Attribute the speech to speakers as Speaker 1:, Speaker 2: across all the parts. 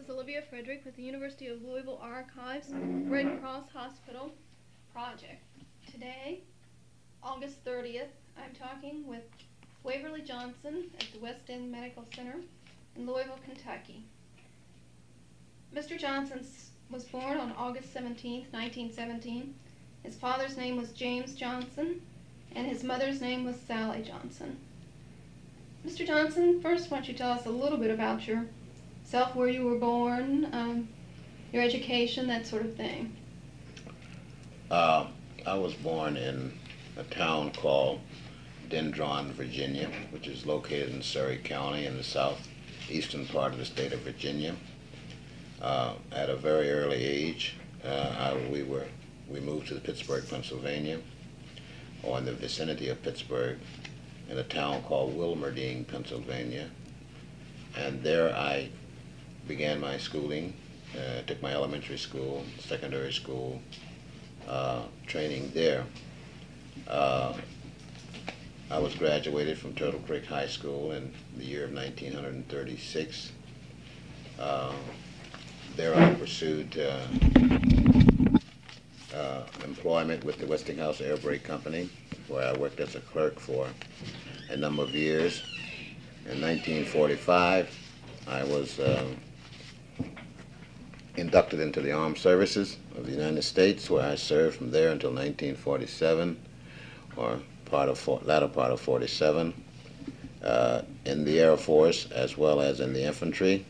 Speaker 1: is Olivia Frederick with the University of Louisville Archives Red Cross Hospital Project. Today, August 30th, I'm talking with Waverly Johnson at the West End Medical Center in Louisville, Kentucky. Mr. Johnson was born on August 17th, 1917. His father's name was James Johnson, and his mother's name was Sally Johnson. Mr. Johnson, first why don't you tell us a little bit about yourself, where you were born, your education, that sort of thing.
Speaker 2: I was born in a town called Dendron, Virginia, which is located in Surry County in the southeastern part of the state of Virginia. At a very early age, we moved to Pittsburgh, Pennsylvania, or in the vicinity of Pittsburgh, in a town called Wilmerding, Pennsylvania. And there I began my schooling, took my elementary school, secondary school, training there. I was graduated from Turtle Creek High School in the year of 1936. There I pursued employment with the Westinghouse Air Brake Company, where I worked as a clerk for a number of years. In 1945, I was inducted into the Armed Services of the United States, where I served from there until 1947, or latter part of 47, in the Air Force as well as in the infantry.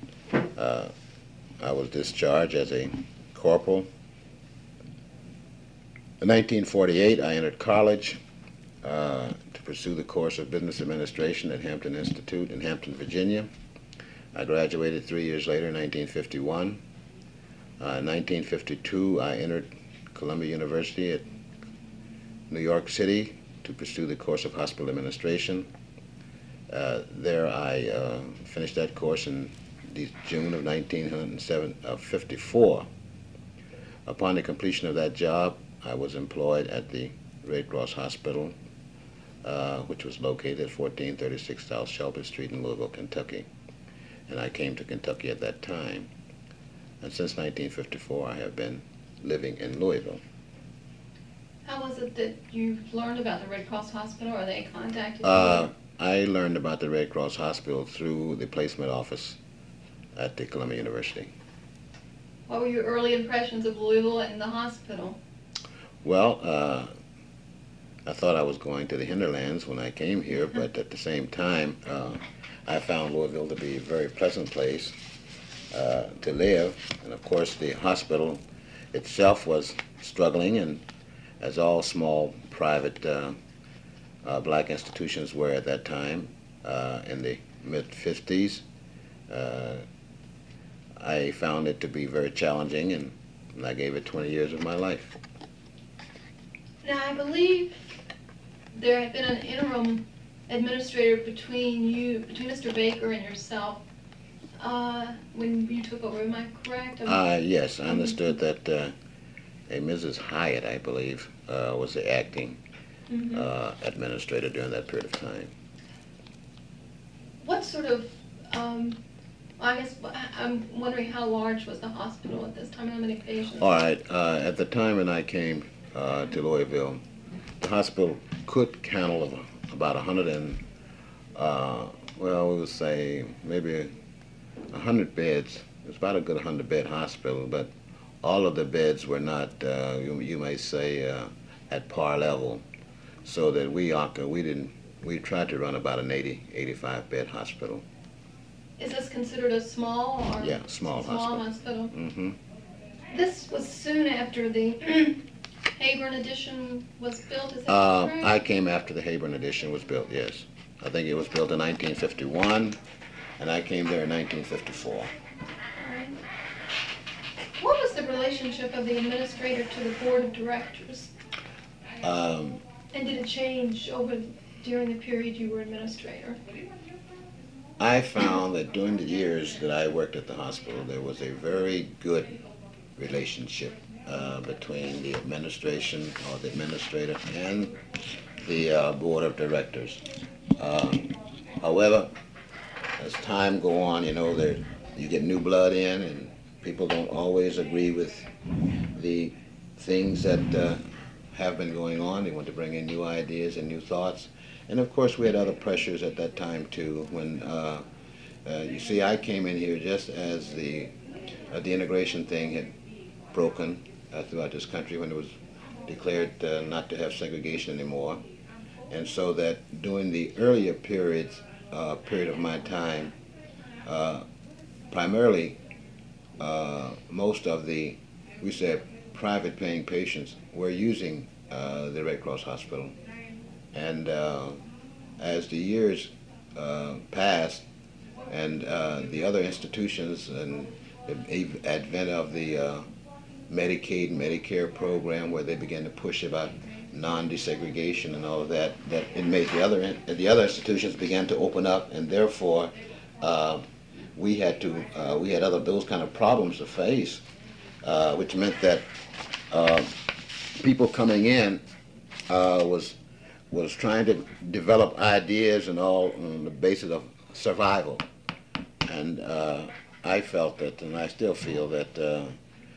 Speaker 2: I was discharged as a corporal. In 1948, I entered college to pursue the course of Business Administration at Hampton Institute in Hampton, Virginia. I graduated 3 years later in 1951. In 1952, I entered Columbia University at New York City to pursue the course of Hospital Administration. There I finished that course in June of 1954. Upon the completion of that job, I was employed at the Red Cross Hospital, which was located at 1436 South Shelby Street in Louisville, Kentucky. And I came to Kentucky at that time. And since 1954, I have been living in Louisville.
Speaker 1: How was it that you learned about the Red Cross Hospital, or they contacted you?
Speaker 2: I learned about the Red Cross Hospital through the placement office at the Columbia University.
Speaker 1: What were your early impressions of Louisville and the hospital?
Speaker 2: Well, I thought I was going to the hinterlands when I came here, but at the same time, I found Louisville to be a very pleasant place to live. And of course, the hospital itself was struggling, and as all small private black institutions were at that time, in the mid-50s, I found it to be very challenging, and I gave it 20 years of my life.
Speaker 1: Now, I believe there had been an interim administrator between Mr. Baker and yourself when you took over. Am I correct?
Speaker 2: Yes, I understood that a Mrs. Hyatt, I believe, was the acting administrator during that period of time.
Speaker 1: What sort of, I guess I'm wondering how large was the hospital at this time? How many patients?
Speaker 2: All right. At the time when I came to Louisville, the hospital could handle about 100 and, we would say maybe 100 beds. It was about a good 100-bed hospital, but all of the beds were not, you may say, at par level, so that we tried to run about an 85-bed hospital.
Speaker 1: Is this considered a small or
Speaker 2: small
Speaker 1: hospital?
Speaker 2: Mm-hmm.
Speaker 1: This was soon after the Hayburn Addition was built, is that correct?
Speaker 2: I came after the Hayburn Addition was built, yes. I think it was built in 1951, and I came there in 1954.
Speaker 1: All right. What was the relationship of the administrator to the board of directors? And did it change during the period you were administrator?
Speaker 2: I found that during the years that I worked at the hospital, there was a very good relationship between the administration or the administrator and the board of directors. However, as time go on, you get new blood in, and people don't always agree with the things that have been going on. They want to bring in new ideas and new thoughts. And of course, we had other pressures at that time too. When you see, I came in here just as the integration thing had broken throughout this country, when it was declared not to have segregation anymore. And so that during the earlier period of my time, primarily most of the, we said, private paying patients were using the Red Cross Hospital. And as the years passed, and the other institutions and the advent of the Medicaid and Medicare program, where they began to push about non-desegregation and all of that, that it made the other institutions began to open up, and therefore we had those kind of problems to face, which meant that people coming in was trying to develop ideas and all on the basis of survival. And I felt that, and I still feel that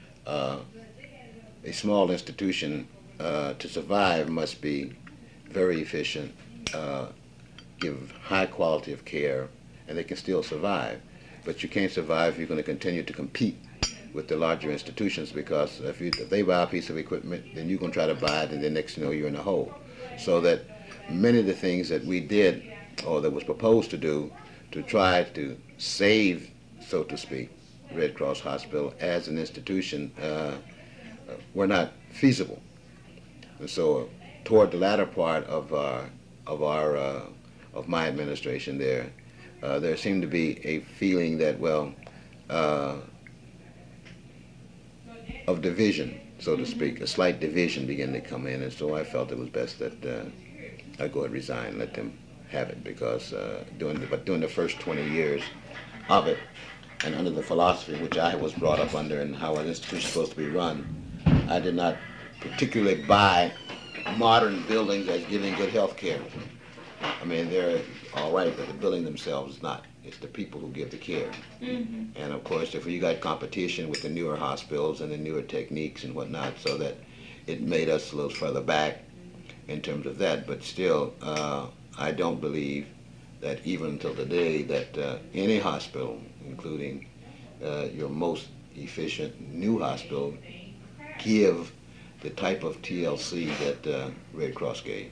Speaker 2: a small institution to survive must be very efficient, give high quality of care, and they can still survive. But you can't survive if you're going to continue to compete with the larger institutions, because if they buy a piece of equipment, then you're going to try to buy it, and then next you know you're in a hole. So that many of the things that we did, or that was proposed to do, to try to save, so to speak, Red Cross Hospital as an institution, were not feasible. And so, toward the latter part of my administration, there seemed to be a feeling that, well, of division, so to speak. A slight division began to come in, and so I felt it was best that I go and resign and let them have it, because during the first 20 years of it, and under the philosophy which I was brought up under and how an institution is supposed to be run, I did not particularly buy modern buildings as giving good health care. I mean, they're all right, but the building themselves is not. It's the people who give the care. Mm-hmm. And of course, if you got competition with the newer hospitals and the newer techniques and whatnot, so that it made us a little further back in terms of that. But still, I don't believe that even until today that any hospital, including your most efficient new hospital, give the type of TLC that Red Cross gave.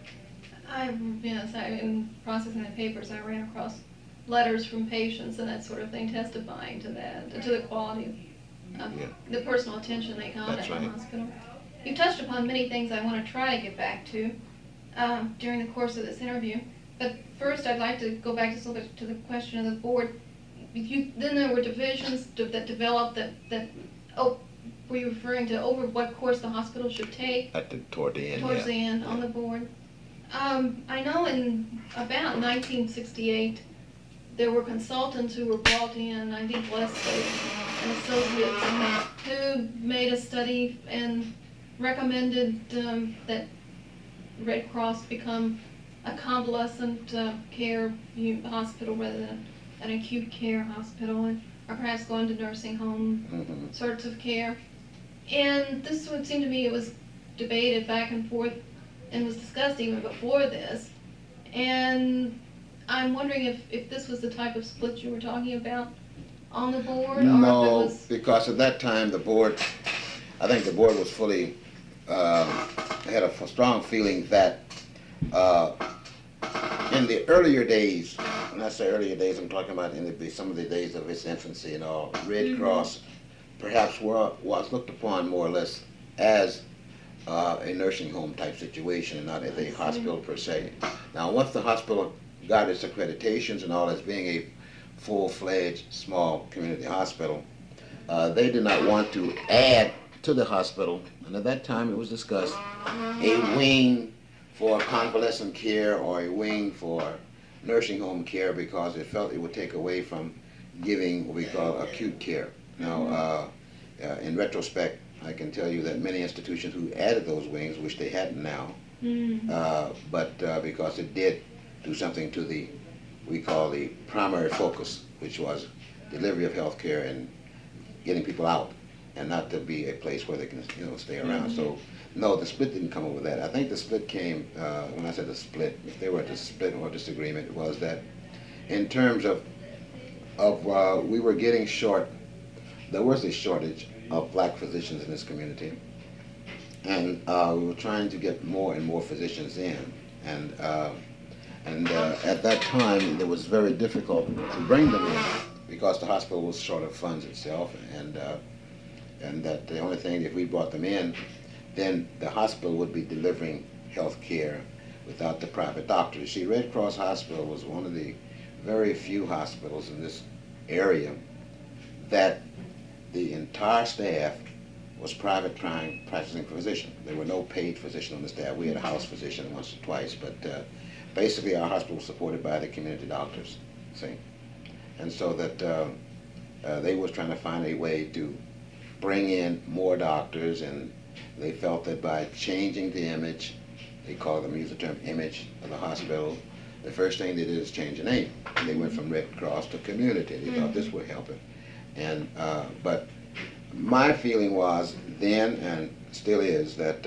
Speaker 1: In processing the papers, I ran across letters from patients and that sort of thing testifying to that, to the quality of the personal attention they got at the hospital. You touched upon many things I want to try to get back to during the course of this interview. But first, I'd like to go back just a little bit to the question of the board. Then there were divisions that developed were you referring to over what course the hospital should take?
Speaker 2: Towards the end.
Speaker 1: Towards the end on the board. I know in about 1968, there were consultants who were brought in, I think Leslie and associates, who made a study and recommended that Red Cross become a convalescent care hospital rather than an acute care hospital, or perhaps go into nursing home sorts of care. And this would seem to me, it was debated back and forth and was discussed even before this. And I'm wondering if this was the type of split you were talking about on the board?
Speaker 2: No, because at that time I think the board was fully, had a strong feeling that in the earlier days, when I say earlier days, I'm talking about some of the days of its infancy and all, Red Cross perhaps was looked upon more or less as a nursing home type situation and not as a hospital per se. Now, once the hospital got its accreditations and all as being a full-fledged small community hospital, they did not want to add to the hospital, and at that time it was discussed, a wing for convalescent care or a wing for nursing home care, because it felt it would take away from giving what we call acute care. Now, in retrospect, I can tell you that many institutions who added those wings, which they hadn't now, but because it did do something to we call the primary focus, which was delivery of health care and getting people out, and not to be a place where they can, stay around. So, no, the split didn't come over that. I think the split came, when I said the split, if they were at the split or disagreement, was that in terms of we were getting short, there was a shortage of black physicians in this community, and we were trying to get more and more physicians in, and at that time it was very difficult to bring them in because the hospital was short of funds itself, and that the only thing, if we brought them in, then the hospital would be delivering health care without the private doctor. You see, Red Cross Hospital was one of the very few hospitals in this area that the entire staff was private practicing physician. There were no paid physician on the staff. We had a house physician once or twice, but basically our hospital was supported by the community doctors, see? And so that they was trying to find a way to bring in more doctors, and they felt that by changing the image, they use the term image of the hospital, the first thing they did is change the name. They went from Red Cross to community. They thought this would help it. And but my feeling was then, and still is, that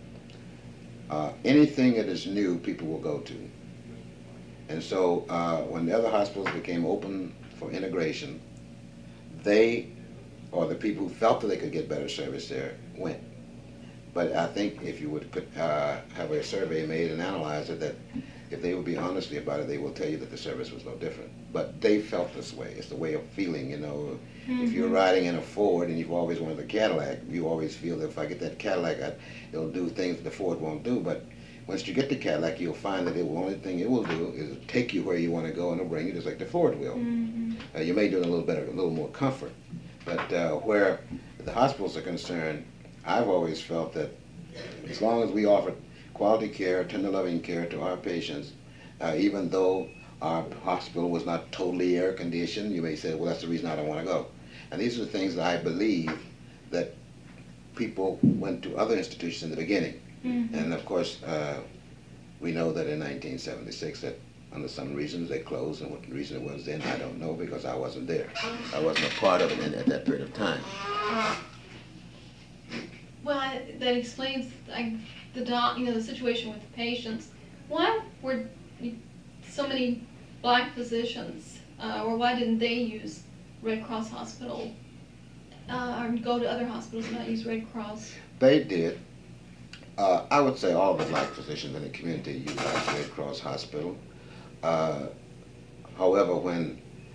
Speaker 2: anything that is new, people will go to. And so when the other hospitals became open for integration, they, or the people who felt that they could get better service there, went. But I think if you would have a survey made and analyze it, that if they would be honestly about it, they will tell you that the service was no different. But they felt this way. It's the way of feeling, If you're riding in a Ford and you've always wanted a Cadillac, you always feel that if I get that Cadillac, it'll do things that the Ford won't do. But once you get the Cadillac, you'll find that the only thing it will do is take you where you want to go, and it'll bring you just like the Ford will. You may do it a little better, a little more comfort. But where the hospitals are concerned, I've always felt that as long as we offer quality care, tender loving care to our patients, even though our hospital was not totally air conditioned, you may say, well, that's the reason I don't want to go. And these are the things that I believe that people went to other institutions in the beginning. And of course, we know that in 1976 that under some reasons they closed, and what the reason it was then, I don't know, because I wasn't there. I wasn't a part of it at that period of time.
Speaker 1: Well, that explains the situation with the patients. Why were so many black physicians, or why didn't they use Red Cross Hospital, or go to other hospitals and not use Red Cross?
Speaker 2: They did. I would say all the black physicians in the community utilized Red Cross Hospital. However, when,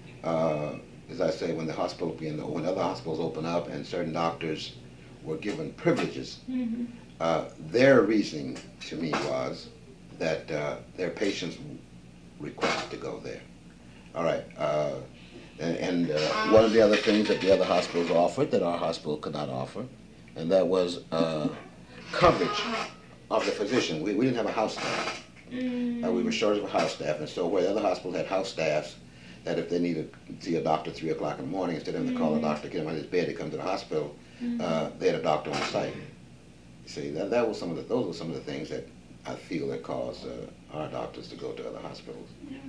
Speaker 2: as I say, when the hospital, when other hospitals open up and certain doctors were given privileges, their reasoning to me was that their patients requested to go there. All right. And one of the other things that the other hospitals offered that our hospital could not offer, and that was coverage of the physician. We didn't have a house staff. We were short of a house staff, and so where the other hospitals had house staffs, that if they needed to see a doctor at 3 o'clock in the morning, instead of having to call a doctor, get him out of his bed to come to the hospital, they had a doctor on site. See, those were some of the things that I feel that caused our doctors to go to other hospitals.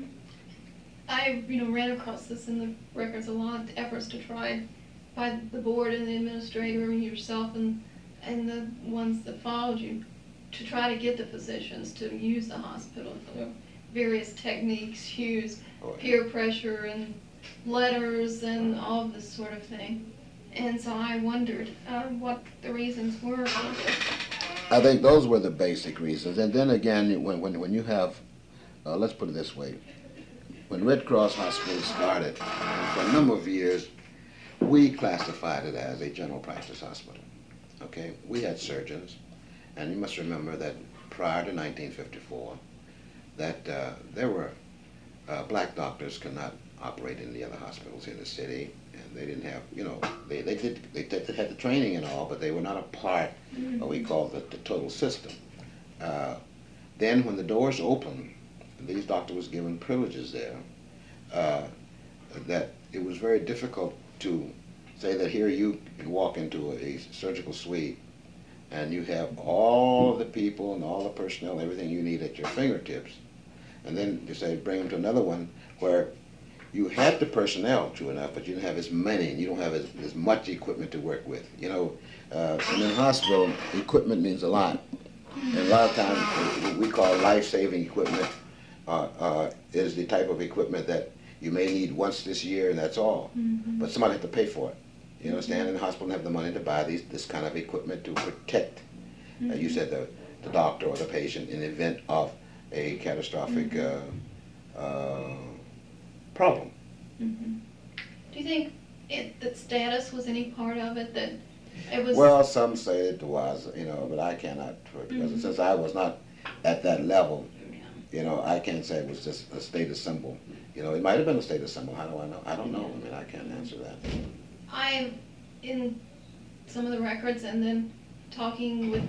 Speaker 1: I ran across this in the records, a lot of efforts to try by the board and the administrator and yourself and the ones that followed you to try to get the physicians to use the hospital. Various techniques used, peer pressure and letters and all of this sort of thing. And so I wondered what the reasons were about this.
Speaker 2: I think those were the basic reasons. And then again, when you have, let's put it this way, when Red Cross Hospital started, for a number of years, we classified it as a general practice hospital. Okay, we had surgeons, and you must remember that prior to 1954, that there were black doctors could not operate in the other hospitals in the city, and they didn't have, they had the training and all, but they were not a part of what we call the total system. Then when the doors opened, these doctors was given privileges there, that it was very difficult to say that here you can walk into a surgical suite and you have all of the people and all the personnel, everything you need at your fingertips, and then you say bring them to another one where you had the personnel, true enough, but you didn't have as many, and you don't have as much equipment to work with. You know, and in the hospital, equipment means a lot. And a lot of times, what we call life-saving equipment is the type of equipment that you may need once this year, and that's all. But somebody has to pay for it. You understand? And the hospital doesn't have the money to buy this kind of equipment to protect, you said, the doctor or the patient in the event of a catastrophic problem.
Speaker 1: Do you think that status was any part of it, that it was?
Speaker 2: Well, some say it was, you know, but I cannot, because since I was not at that level, you know, I can't say it was just a status symbol. You know, it might have been a status symbol. How do I know? I don't know. I mean, I can't answer that.
Speaker 1: I'm in some of the records, and then talking with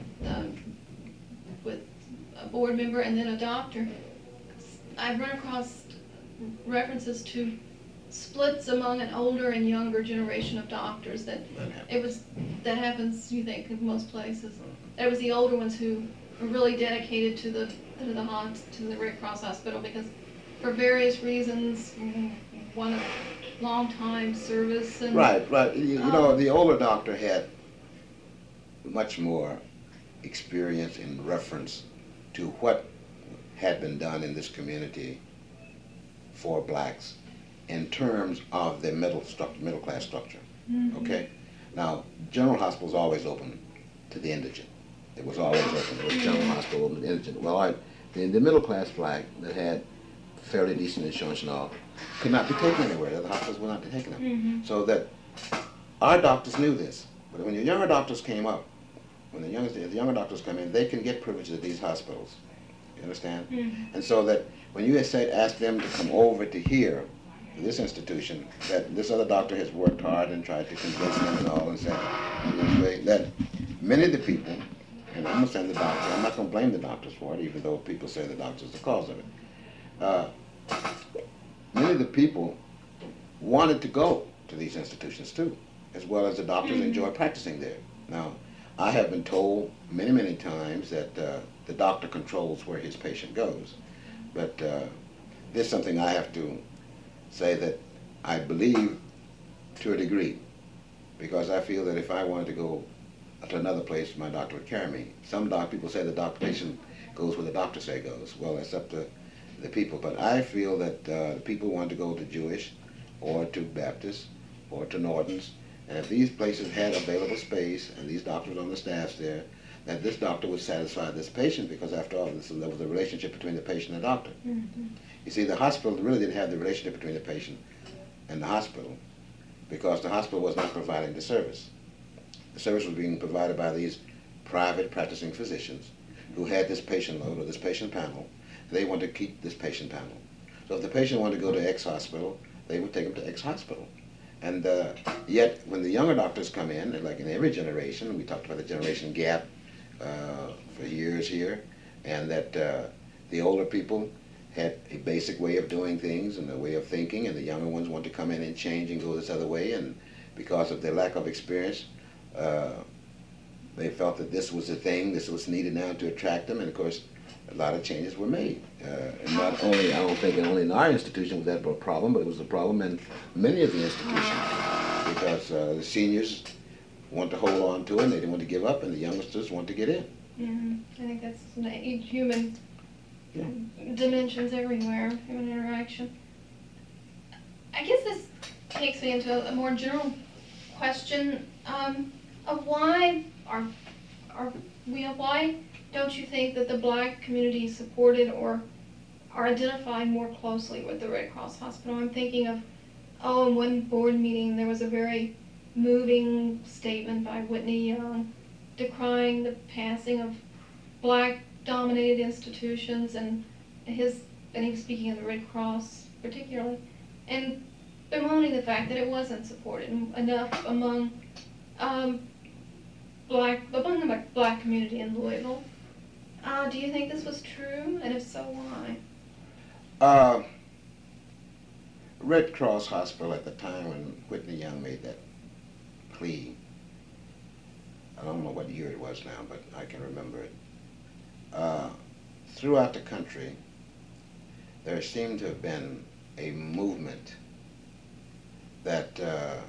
Speaker 1: a board member and then a doctor, I've run across references to splits among an older and younger generation of doctors. That happens. You think in most places, it was the older ones who were really dedicated to the Red Cross Hospital because, for various reasons, one of long time service and
Speaker 2: right. You know, the older doctor had much more experience in reference to what had been done in this community for blacks in terms of the middle class structure. Okay? Now, General Hospital is always open to the indigent. It was always open. It was General Hospital open to the indigent. Well, the middle class black that had fairly decent insurance and all could not be taken anywhere. The hospitals were not taking them. So that our doctors knew this. But when the younger doctors came up, when the younger doctors come in, they can get privileges at these hospitals. You understand? And so that when you ask them to come over to here, to this institution, that this other doctor has worked hard and tried to convince them and all, and said that many of the people, and I'm going to send the doctor, I'm not going to blame the doctors for it, even though people say the doctor's the cause of it. Many of the people wanted to go to these institutions too, as well as the doctors enjoy practicing there. Now, I have been told many, many times that the doctor controls where his patient goes. But this is something I have to say that I believe to a degree, because I feel that if I wanted to go to another place, my doctor would carry me. Some people say the patient goes where the doctor say goes. Well, that's up to the people. But I feel that people want to go to Jewish or to Baptist or to Norton's, and if these places had available space and these doctors on the staffs there, that this doctor would satisfy this patient, because after all, there was a relationship between the patient and the doctor. You see, the hospital really didn't have the relationship between the patient and the hospital, because the hospital was not providing the service. The service was being provided by these private practicing physicians who had this patient load or this patient panel. They wanted to keep this patient panel. So if the patient wanted to go to X hospital, they would take him to X hospital. And yet, when the younger doctors come in, like in every generation, we talked about the generation gap for years here, and that the older people had a basic way of doing things and a way of thinking, and the younger ones want to come in and change and go this other way, and because of their lack of experience, they felt that this was the thing, this was needed now to attract them, and of course, a lot of changes were made. And not only, I don't think only in our institution was that a problem, but it was a problem in many of the institutions, because the seniors want to hold on to it, and they didn't want to give up, and the youngsters want to get in.
Speaker 1: I think that's human dimensions everywhere, human interaction. I guess this takes me into a more general question of why why don't you think that the black community is supported or are identified more closely with the Red Cross Hospital? I'm thinking of, in one board meeting there was a very moving statement by Whitney Young decrying the passing of black-dominated institutions, and he was speaking of the Red Cross particularly, and bemoaning the fact that it wasn't supported enough among the black community in Louisville. Do you think this was true, and if so, why?
Speaker 2: Red Cross Hospital at the time when Whitney Young made that plea, I don't know what year it was now, but I can remember it. Throughout the country, there seemed to have been a movement that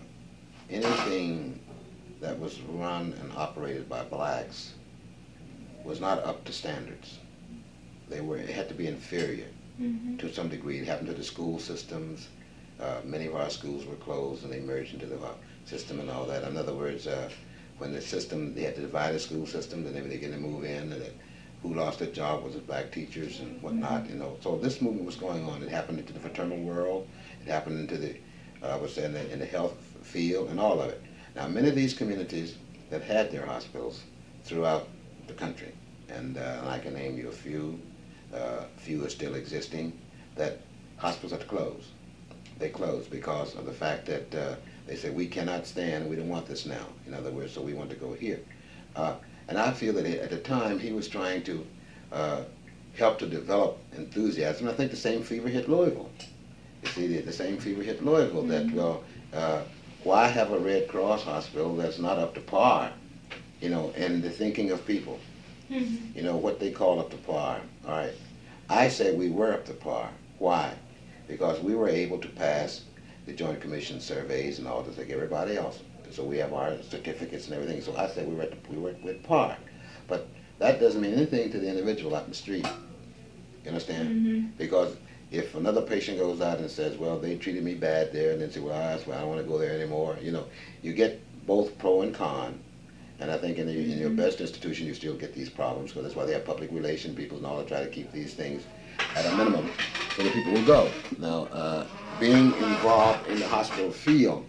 Speaker 2: anything that was run and operated by blacks was not up to standards. It had to be inferior to some degree. It happened to the school systems. Many of our schools were closed and they merged into the system and all that. In other words, when the system, they had to divide the school system, then they were going to move in, and who lost their job was the black teachers and whatnot, you know. So this movement was going on. It happened into the fraternal world. It happened into the, I would say, in the health field and all of it. Now, many of these communities that had their hospitals throughout the country, and I can name you a few are still existing, that hospitals had to close. They closed because of the fact that they said, we cannot stand, we don't want this now. In other words, so we want to go here. And I feel that at the time he was trying to help to develop enthusiasm. I think the same fever hit Louisville. You see, the same fever hit Louisville, that, well, why have a Red Cross hospital that's not up to par, you know, in the thinking of people? You know, what they call up to par, all right. I said we were up to par. Why? Because we were able to pass the Joint Commission surveys and all this like everybody else. So we have our certificates and everything. So I said we were at par. But that doesn't mean anything to the individual out in the street. You understand? Because if another patient goes out and says, well, they treated me bad there, and then say, well, I don't want to go there anymore, you know, you get both pro and con. And I think in your best institution, you still get these problems, because that's why they have public relation people and all to try to keep these things at a minimum so that people will go. Now, being involved in the hospital field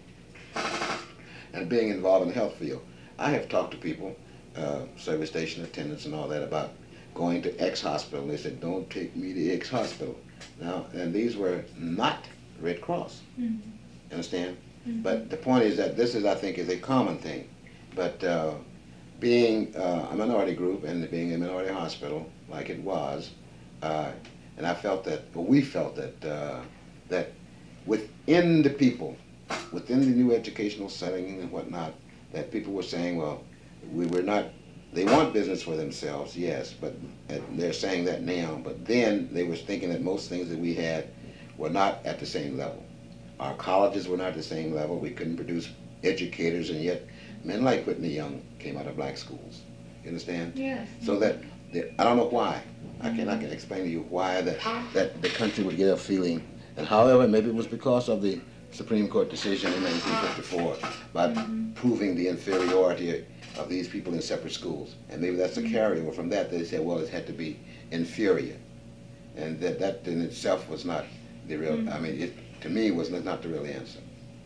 Speaker 2: and being involved in the health field, I have talked to people, service station attendants and all that, about going to X hospital. They said, don't take me to X hospital. Now, and these were not Red Cross. Understand? But the point is that this is, I think, is a common thing. But being a minority group and being a minority hospital, like it was, and I felt that, or we felt that, that within the people, within the new educational setting and whatnot, that people were saying, well, we were not, they want business for themselves, yes, but they're saying that now, but then they were thinking that most things that we had were not at the same level. Our colleges were not at the same level. We couldn't produce educators, and yet men like Whitney Young came out of black schools. You understand?
Speaker 1: Yes.
Speaker 2: So that, I don't know why. I can explain to you why that the country would get a feeling. And however, maybe it was because of the Supreme Court decision in 1954 about proving the inferiority of these people in separate schools. And maybe that's a carryover from that. They said, well, it had to be inferior. And that in itself was not the real, I mean, it, to me, was not the real answer.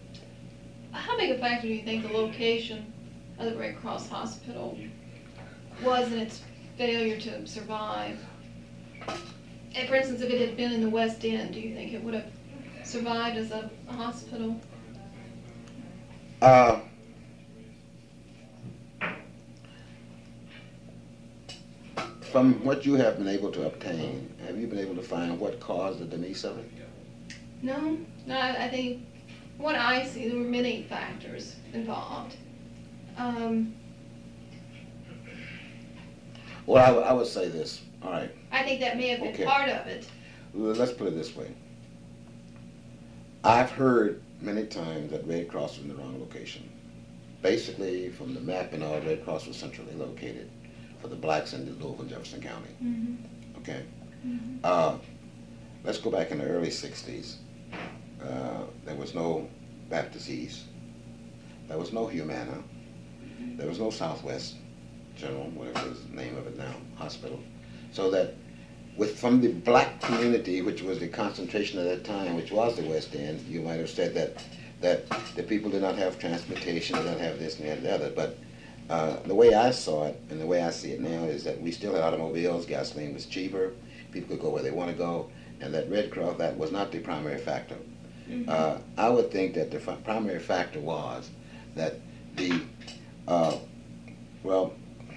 Speaker 1: How big a factor do you think the location of the Red Cross Hospital was in its failure to survive? And for instance, if it had been in the West End, do you think it would have survived as a hospital?
Speaker 2: From what you have been able to obtain, have you been able to find what caused the demise of it?
Speaker 1: No, I think what I see, there were many factors involved.
Speaker 2: Well, I would say this. All right.
Speaker 1: I think that may have been part of it.
Speaker 2: Let's put it this way. I've heard many times that Red Cross was in the wrong location. Basically, from the map and all, Red Cross was centrally located for the blacks in Louisville and Jefferson County. Okay. Let's go back in the early 60s. There was no Baptist East. There was no Humana. There was no Southwest General, whatever is the name of it now, hospital. So that from the black community, which was the concentration at that time, which was the West End, you might have said that the people did not have transportation, did not have this and that and the other. But the way I saw it, and the way I see it now, is that we still had automobiles, gasoline was cheaper, people could go where they want to go, and that Red Cross, that was not the primary factor. I would think that the primary factor was that well,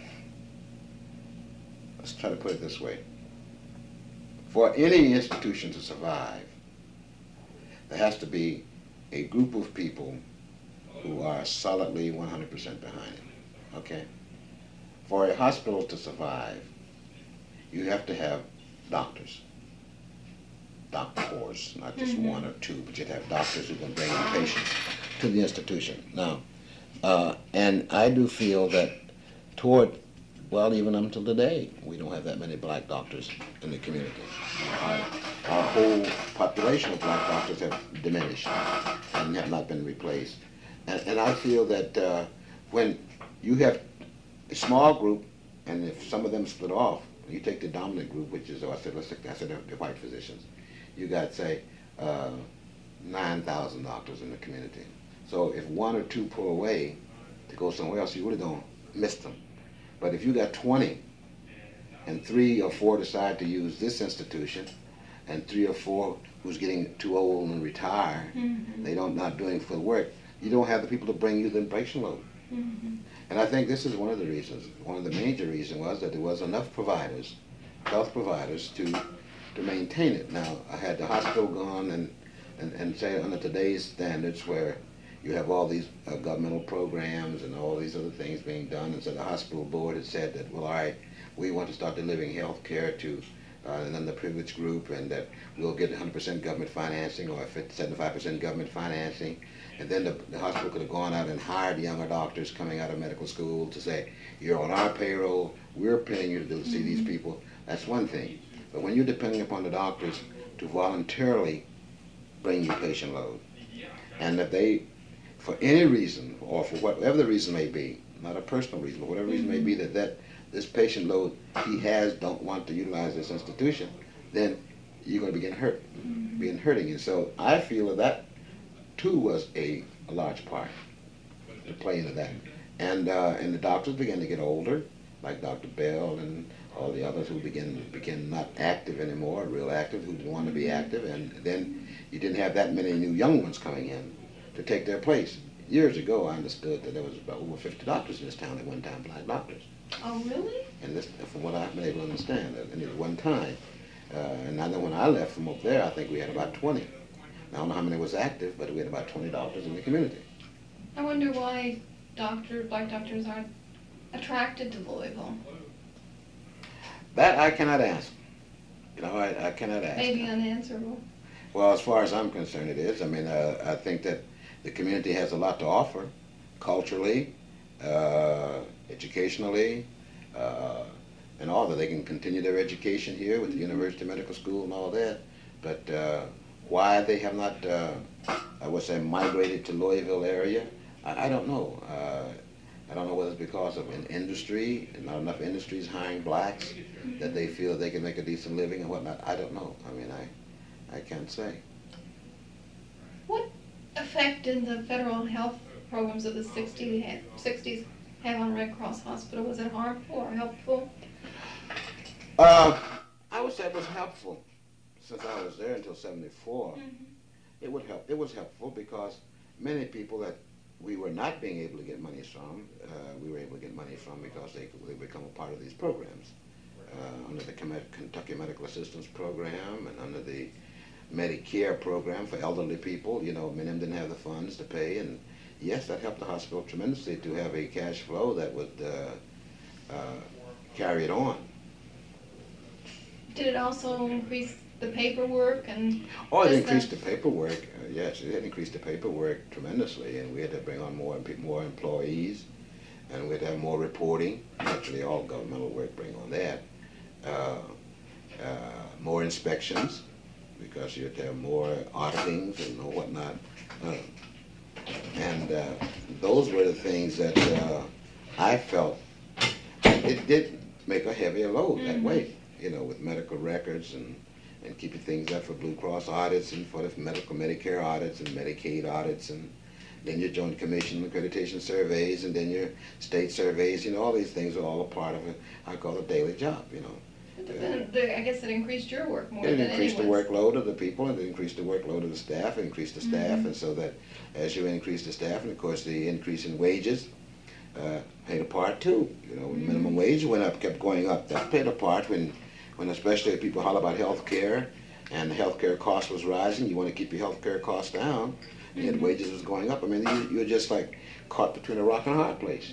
Speaker 2: let's try to put it this way. For any institution to survive, there has to be a group of people who are solidly 100% behind it, okay? For a hospital to survive, you have to have doctors. doctor force, not just one or two, but you'd have doctors who can bring in patients to the institution. Now, and I do feel that toward, well, even until today, we don't have that many black doctors in the community. Our whole population of black doctors have diminished and have not been replaced. And I feel that when you have a small group, and if some of them split off, you take the dominant group, which is, I said the white physicians, you got, say, 9,000 doctors in the community. So if one or two pull away to go somewhere else, you really don't miss them. But if you got 20, and 3 or 4 decide to use this institution, and 3 or 4 who's getting too old and retire, they not doing full work, you don't have the people to bring you the patient load. And I think this is one of the reasons. One of the major reasons was that there was enough providers, health providers, to maintain it. Now, I had the hospital gone and say under today's standards where you have all these governmental programs and all these other things being done, and so the hospital board had said that, well, all right, we want to start delivering health care to an underprivileged group, and that we'll get 100% government financing or 75% government financing. And then the hospital could have gone out and hired younger doctors coming out of medical school to say, you're on our payroll, we're paying you to see these people. That's one thing. But when you're depending upon the doctors to voluntarily bring you patient load, and if they, for any reason, or for whatever the reason may be, not a personal reason, but whatever reason may be, that this patient load he don't want to utilize this institution, then you're going to begin hurting. And so I feel that too was a large part to play into that. And the doctors began to get older, like Dr. Bell and all the others who became not active anymore, real active, who didn't want to be active, and then you didn't have that many new young ones coming in to take their place. Years ago, I understood that there was about over 50 doctors in this town at one time, black doctors.
Speaker 1: Oh, really?
Speaker 2: And this, from what I've been able to understand, and at one time. And I know when I left from up there, I think we had about 20. I don't know how many was active, but we had about 20 doctors in the community.
Speaker 1: I wonder why black doctors aren't attracted to Louisville.
Speaker 2: That I cannot ask. I cannot ask.
Speaker 1: Maybe unanswerable.
Speaker 2: Well, as far as I'm concerned, it is. I mean, I think that the community has a lot to offer, culturally, educationally, and all that. They can continue their education here with the University Medical School and all that. But why they have not, I would say, migrated to Louisville area, I don't know. I don't know whether it's because of an industry, and not enough industries hiring blacks, that they feel they can make a decent living and whatnot. I don't know. I mean, I can't say.
Speaker 1: What effect did the federal health programs of the 60s have on Red Cross Hospital? Was it harmful or helpful?
Speaker 2: I would say it was helpful. Since I was there until '74, it would help. It was helpful because many people that we were not being able to get money from, we were able to get money from because they become a part of these programs. Under the Kentucky Medical Assistance Program and under the Medicare program for elderly people, many of them didn't have the funds to pay, and yes, that helped the hospital tremendously to have a cash flow that would carry it on.
Speaker 1: Did it also increase the paperwork and?
Speaker 2: Oh, it increased the paperwork. Yes, it increased the paperwork tremendously, and we had to bring on more employees, and we had to have more reporting. Actually, all governmental work bring on that. More inspections, because you had to have more auditings and whatnot. And those were the things that I felt it did make a heavier load that way, with medical records and keeping things up for Blue Cross audits and for the Medicare audits and Medicaid audits, and then your Joint Commission accreditation surveys, and then your state surveys. All these things are all a part of it. I call it a daily job.
Speaker 1: I guess it increased your work more than anyone's.
Speaker 2: It increased the workload of the people, and it increased the workload of the staff, it increased the staff, and so that as you increase the staff, and of course the increase in wages played a part too. When minimum wage went up, kept going up. That played a part when especially people holler about health care, and the health care cost was rising. You want to keep your health care costs down, and yet wages was going up. I mean, you're just like caught between a rock and a hard place.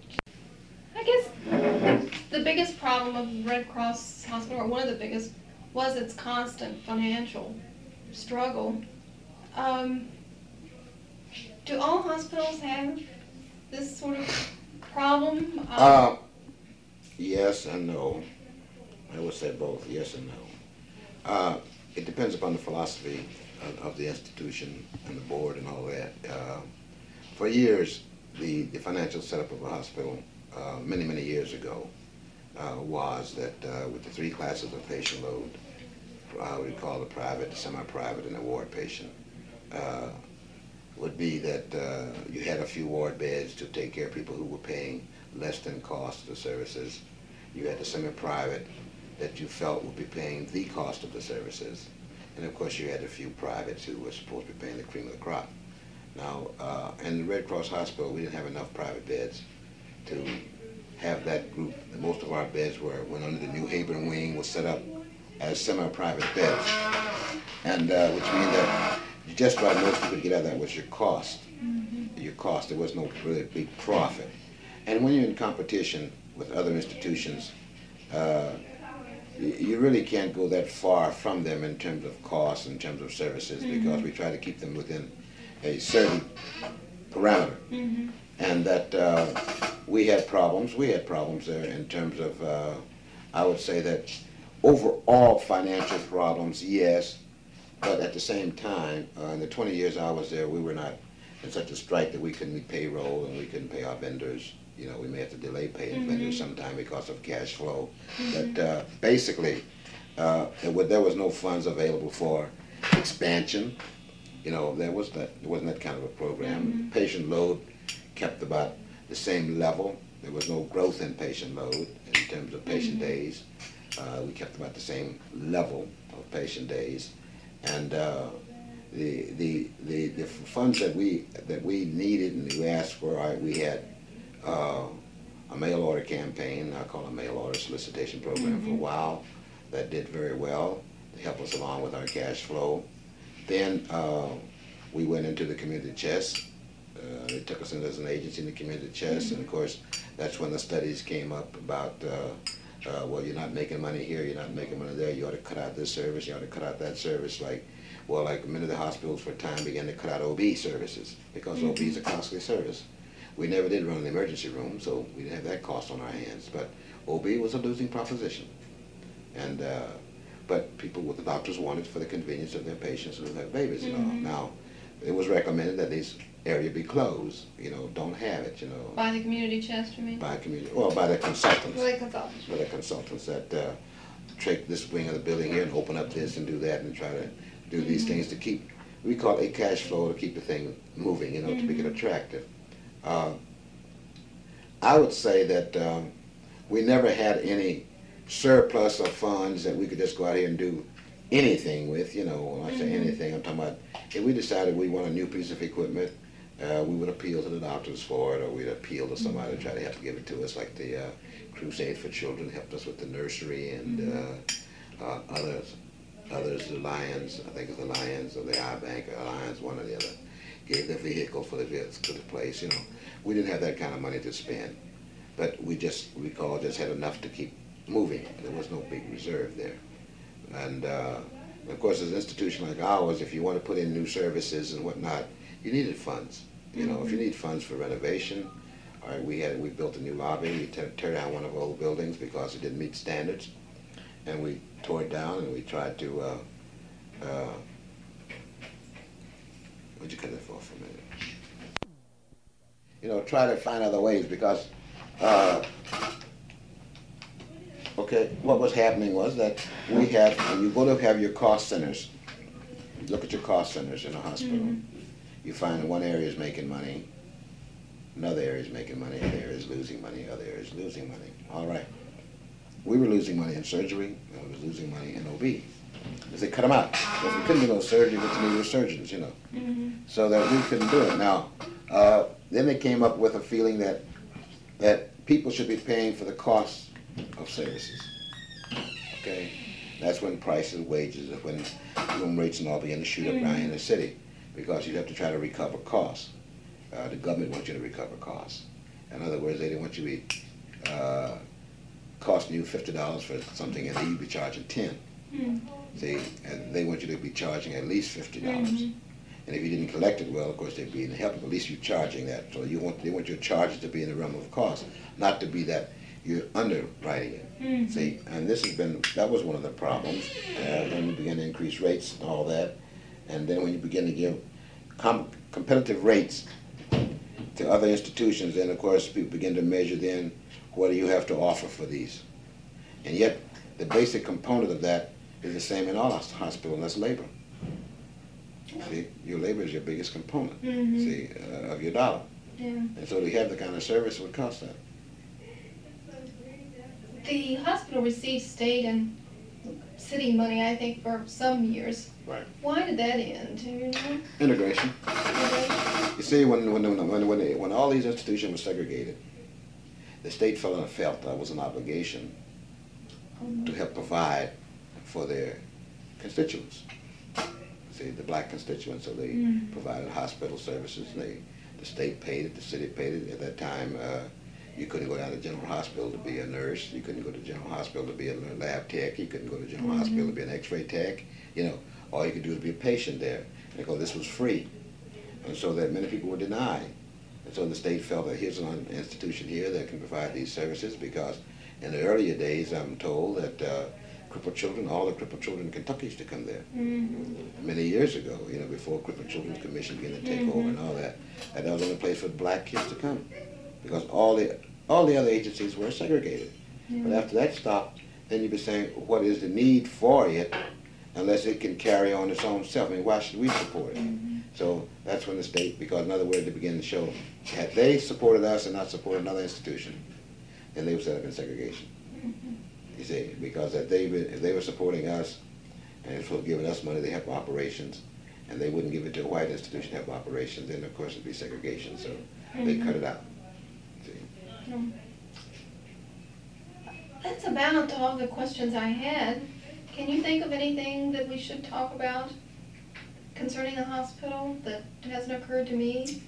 Speaker 1: I guess the biggest problem of Red Cross Hospital, or one of the biggest was its constant financial struggle. Do all hospitals have this sort of problem?
Speaker 2: Yes and no. I would say both, yes and no. It depends upon the philosophy of the institution and the board and all that. For years, the financial setup of a hospital, many, many years ago, was that with the three classes of patient load, we call the private, the semi-private, and the ward patient, would be that you had a few ward beds to take care of people who were paying less than cost of the services. You had the semi-private that you felt would be paying the cost of the services. And of course you had a few privates who were supposed to be paying the cream of the crop. Now, in the Red Cross Hospital, we didn't have enough private beds to have that group. Most of our beds went under the New Haven wing, was set up as semi-private beds. And which means that you just about most you could get out of that was your cost. Your cost, there was no really big profit. And when you're in competition with other institutions, you really can't go that far from them in terms of cost, in terms of services, because we try to keep them within a certain parameter. And that we had problems there in terms of, I would say that overall financial problems, yes, but at the same time, in the 20 years I was there, we were not in such a strike that we couldn't meet payroll and we couldn't pay our vendors. You know, we may have to delay paying vendors sometime because of cash flow. But basically, there was no funds available for expansion. You know, there wasn't that kind of a program. Patient load kept about the same level. There was no growth in patient load in terms of patient days. We kept about the same level of patient days. And the funds that we needed and we asked for, we had a mail order campaign, I call it a mail order solicitation program for a while, that did very well to help us along with our cash flow. Then we went into the community chest. They took us in as an agency in the community chest, and of course that's when the studies came up about well, you're not making money here, you're not making money there, you ought to cut out this service, you ought to cut out that service. Like many of the hospitals for a time began to cut out OB services because OB is a costly service. We never did run an emergency room, so we didn't have that cost on our hands, but OB was a losing proposition. And but people, what the doctors wanted for the convenience of their patients who have babies, you know. Now, it was recommended that this area be closed, you know, don't have it, you know.
Speaker 1: By the community chest, you mean?
Speaker 2: By community, or by the consultants.
Speaker 1: By the consultants.
Speaker 2: By the consultants that take this wing of the building here and open up this and do that and try to do these things to keep, we call it a cash flow to keep the thing moving, you know, to make it attractive. I would say that we never had any surplus of funds that we could just go out here and do anything with, you know. When I say anything, I'm talking about if we decided we want a new piece of equipment, we would appeal to the doctors for it, or we'd appeal to somebody to try to help give it to us, like the Crusade for Children helped us with the nursery, and others, the Lions, I think it's the Lions or the iBank or Lions, one or the other, gave their vehicle for the place, you know. We didn't have that kind of money to spend, but we just had enough to keep moving. There was no big reserve there. And of course, as an institution like ours, if you want to put in new services and whatnot, you needed funds. You know, if you need funds for renovation, all right, we built a new lobby. We tear down one of our old buildings because it didn't meet standards, and we tore it down and we tried to. What'd you cut it for a minute? You know, try to find other ways because. Okay, what was happening was that we had, when you go to have your cost centers, you look at your cost centers in a hospital, you find one area is making money, another area is making money, other area is losing money, other area is losing money. All right. We were losing money in surgery, and we were losing money in OB. Because they cut them out. Because we couldn't do no surgery, but we were surgeons, you know. So that we couldn't do it. Now, then they came up with a feeling that people should be paying for the cost of services. Okay? That's when prices, wages, when room rates and all began to shoot up around in the city, because you have to try to recover costs. The government wants you to recover costs. In other words, they didn't want you to be costing you $50 for something and you'd be charging $10. See, and they want you to be charging at least $50. And if you didn't collect it, well, of course, they'd be in help, but at least you're charging that. So they want your charges to be in the realm of cost, not to be that you're underwriting it. See, and that was one of the problems when you begin to increase rates and all that. And then when you begin to give competitive rates to other institutions, then of course people begin to measure then what do you have to offer for these. And yet the basic component of that is the same in all hospitals, and that's labor. See, your labor is your biggest component, see, of your dollar. And so to have the kind of service would cost that.
Speaker 1: The hospital received state and city money, I think, for some years.
Speaker 2: Right.
Speaker 1: Why did that end? Do you know?
Speaker 2: Integration. You see, when all these institutions were segregated, the state felt that was an obligation to help provide for their constituents. See, the black constituents, so they provided hospital services. The state paid it, the city paid it. At that time, you couldn't go down to General Hospital to be a nurse. You couldn't go to General Hospital to be a lab tech. You couldn't go to General Hospital to be an X-ray tech. You know, all you could do was be a patient there, because this was free. And so that many people were denied. And so the state felt that here's an institution here that can provide these services, because in the earlier days, I'm told that crippled children, all the crippled children in Kentucky used to come there. Many years ago, you know, before Crippled Children's Commission began to take over and all that. And that was the only place for black kids to come, because all the other agencies were segregated. But after that stopped, then you'd be saying, what is the need for it unless it can carry on its own self? I mean, why should we support it? So that's when the state, because in other words, they began to show, had they supported us and not supported another institution, then they would set up in segregation. You see, because if they were supporting us and if they were giving us money to help operations, and they wouldn't give it to a white institution to help operations, then of course it'd be segregation. So they cut it out. See?
Speaker 1: That's about all the questions I had. Can you think of anything that we should talk about concerning the hospital that hasn't occurred to me?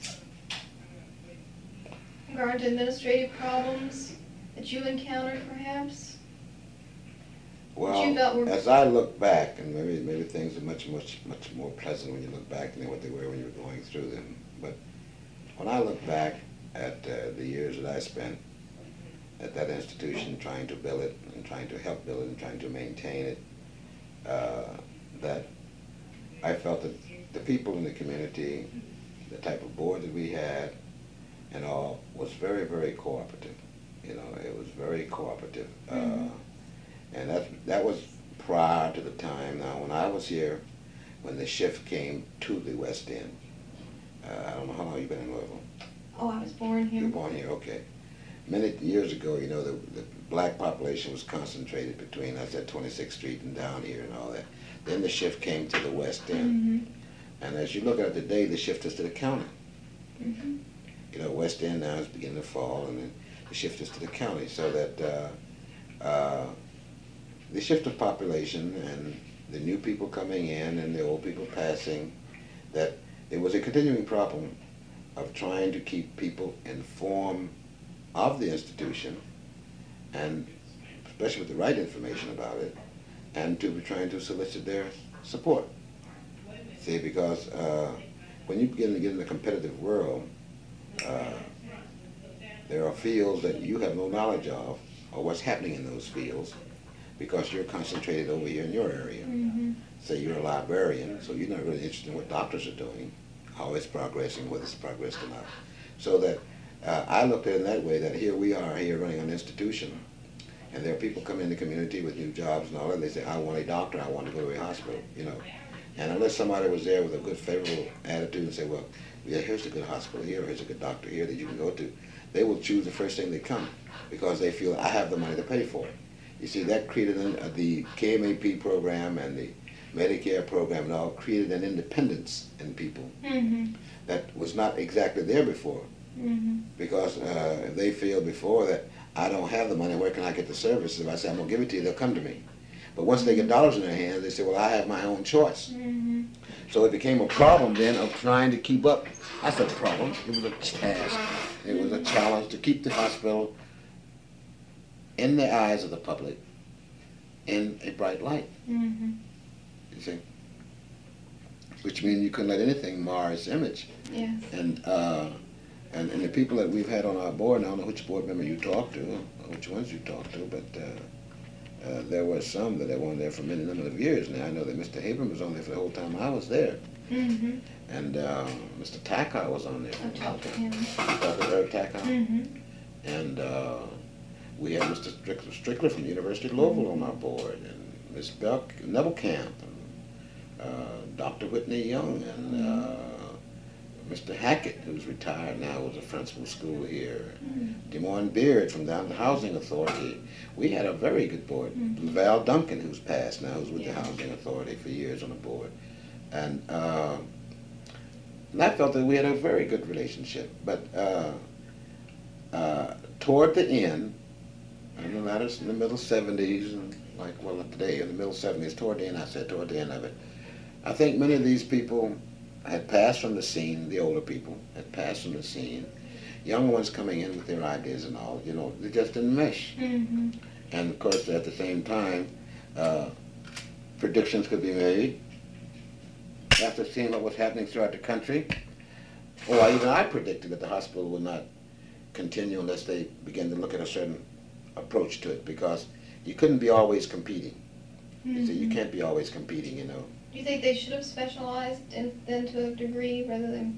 Speaker 1: In regard to administrative problems that you encountered, perhaps?
Speaker 2: Well, as I look back, and maybe things are much more pleasant when you look back than what they were when you were going through them. But when I look back at the years that I spent at that institution, trying to build it and trying to help build it and trying to maintain it, that I felt that the people in the community, the type of board that we had, and all, was very, very cooperative. You know, it was very cooperative. And that was prior to the time. Now, when I was here, when the shift came to the West End, I don't know how long you've been in Louisville.
Speaker 1: Oh, I was born here.
Speaker 2: You were born here, okay. Many years ago, you know, the black population was concentrated between us at 26th Street and down here and all that. Then the shift came to the West End. And as you look at it today, the shift is to the county. You know, West End now is beginning to fall, and then the shift is to the county, so that the shift of population and the new people coming in and the old people passing, that it was a continuing problem of trying to keep people informed of the institution, and especially with the right information about it, and to be trying to solicit their support. See, because when you begin to get in a competitive world, there are fields that you have no knowledge of, or what's happening in those fields, because you're concentrated over here in your area. Say you're a librarian, so you're not really interested in what doctors are doing, how it's progressing, whether it's progressed or not. So that I looked at it in that way, that here we are here running an institution, and there are people coming in the community with new jobs and all that. They say, I want a doctor, I want to go to a hospital, you know. And unless somebody was there with a good, favorable attitude and say, well, yeah, here's a good hospital here, here's a good doctor here that you can go to, they will choose the first thing they come, because they feel, I have the money to pay for it. You see, that created the KMAP program and the Medicare program and all created an independence in people that was not exactly there before. Because they feel before that I don't have the money, where can I get the service? If I say I'm going to give it to you, they'll come to me. But once they get dollars in their hands, they say, well, I have my own choice. So it became a problem then of trying to keep up. I said a problem. It was a task. It was a challenge to keep the hospital in the eyes of the public in a bright light.
Speaker 1: Mm-hmm.
Speaker 2: You see, which means you couldn't let anything mar its image.
Speaker 1: Yes.
Speaker 2: And the people that we've had on our board, and I don't know which board member you talked to, or which ones you talked to, but there were some that were on there for many number of years now. I know that Mr. Abram was on there for the whole time I was there.
Speaker 1: Mm-hmm.
Speaker 2: And Mr. Tackar was on there.
Speaker 1: I talked to him.
Speaker 2: Dr. Eric Tackar.
Speaker 1: Mm-hmm.
Speaker 2: And we had Mr. Strickler from the University of Louisville on our board, and Ms. Nebelkamp, and Dr. Whitney Young, and Mr. Hackett, who's retired now, was a principal school here. Des Moines Beard from down the Housing Authority. We had a very good board. Val Duncan, who's passed now, who's with the Housing Authority for years on the board. And I felt that we had a very good relationship. But toward the end, in the middle 70s, and like, well, today, in the middle 70s, toward the end, I said toward the end of it, I think many of these people had passed from the scene, the older people had passed from the scene. Young ones coming in with their ideas and all, they just didn't mesh.
Speaker 1: Mm-hmm.
Speaker 2: And of course, at the same time, predictions could be made after seeing what was happening throughout the country. Or even I predicted that the hospital would not continue unless they began to look at a certain approach to it, because you couldn't be always competing.
Speaker 1: Mm-hmm.
Speaker 2: You see, you can't be always competing,
Speaker 1: Do you think they should have specialized then to a degree rather than?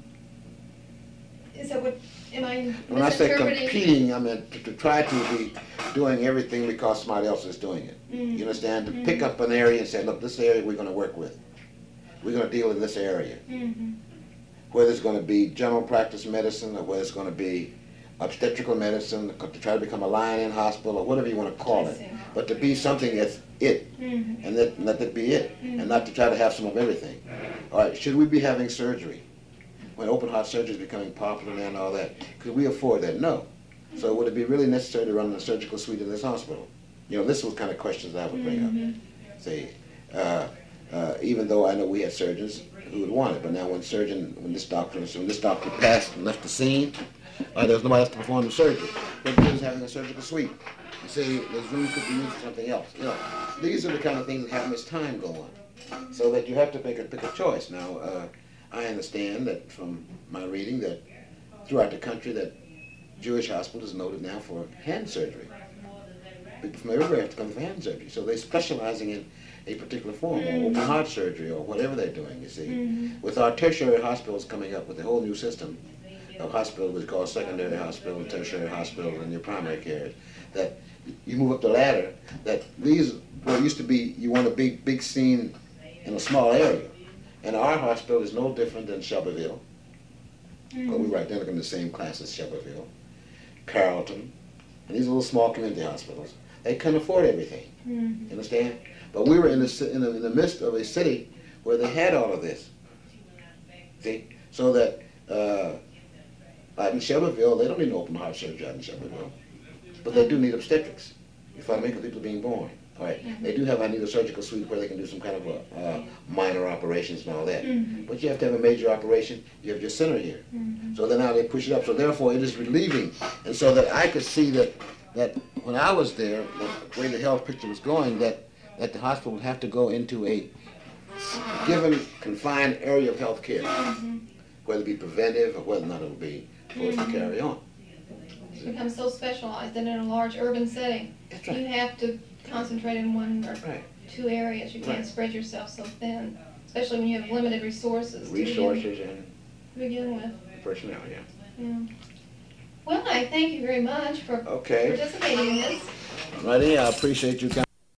Speaker 1: Is that what? Am I
Speaker 2: When I say
Speaker 1: misinterpreting?
Speaker 2: competing, I mean to try to be doing everything because somebody else is doing it.
Speaker 1: Mm-hmm.
Speaker 2: You understand? To pick up an area and say, look, this area we're going to work with. We're going to deal in this area.
Speaker 1: Mm-hmm.
Speaker 2: Whether it's going to be general practice medicine or whether it's going to be obstetrical medicine, to try to become a line-in hospital or whatever you want to call it. But to be something that's it,
Speaker 1: Mm-hmm.
Speaker 2: and let that be it, and not to try to have some of everything. All right, should we be having surgery? When open heart surgery is becoming popular now and all that, could we afford that? No. So would it be really necessary to run a surgical suite in this hospital? This was kind of questions I would bring up. See, even though I know we had surgeons who would want it, but now when this doctor passed and left the scene, there was nobody else to perform the surgery. But he was having a surgical suite. You see, those rooms could be used for something else. These are the kind of things that happen as time go on. So that you have to pick a choice. Now, I understand that from my reading that throughout the country that Jewish hospital is noted now for hand surgery. People from everywhere have to come for hand surgery. So they're specializing in a particular form, or open heart surgery, or whatever they're doing, you see.
Speaker 1: Mm-hmm.
Speaker 2: With our tertiary hospitals coming up with a whole new system of hospital, which is called secondary hospital, tertiary hospital, and your primary care, that you move up the ladder, that these, what used to be, you want a big scene in a small area. And our hospital is no different than Shelbyville. Well, we're right there in the same class as Shelbyville, Carrollton, and these little small community hospitals. They couldn't afford everything.
Speaker 1: Mm-hmm.
Speaker 2: You understand? But we were in the midst of a city where they had all of this. See? So that, like in Shelbyville, they don't need no open heart surgery out in Shelbyville. But they do need obstetrics. You follow me? Because people are being born. All right.
Speaker 1: Mm-hmm.
Speaker 2: They do have, I need a surgical suite where they can do some kind of minor operations and all that.
Speaker 1: Mm-hmm.
Speaker 2: But you have to have a major operation. You have your center here.
Speaker 1: Mm-hmm.
Speaker 2: So then now they push it up. So therefore it is relieving. And so that I could see that when I was there, the way the health picture was going, that the hospital would have to go into a given confined area of health care, whether it be preventive or whether or not it will be forced to carry on.
Speaker 1: It's become so specialized that in a large urban setting,
Speaker 2: That's right.
Speaker 1: you have to concentrate in one or
Speaker 2: Right.
Speaker 1: two areas. You can't
Speaker 2: Right.
Speaker 1: spread yourself so thin, especially when you have limited resources.
Speaker 2: Resources and
Speaker 1: To begin with.
Speaker 2: personnel, yeah.
Speaker 1: Yeah. Well, I thank you very much for
Speaker 2: Okay.
Speaker 1: participating in this.
Speaker 2: Righty, I appreciate you coming.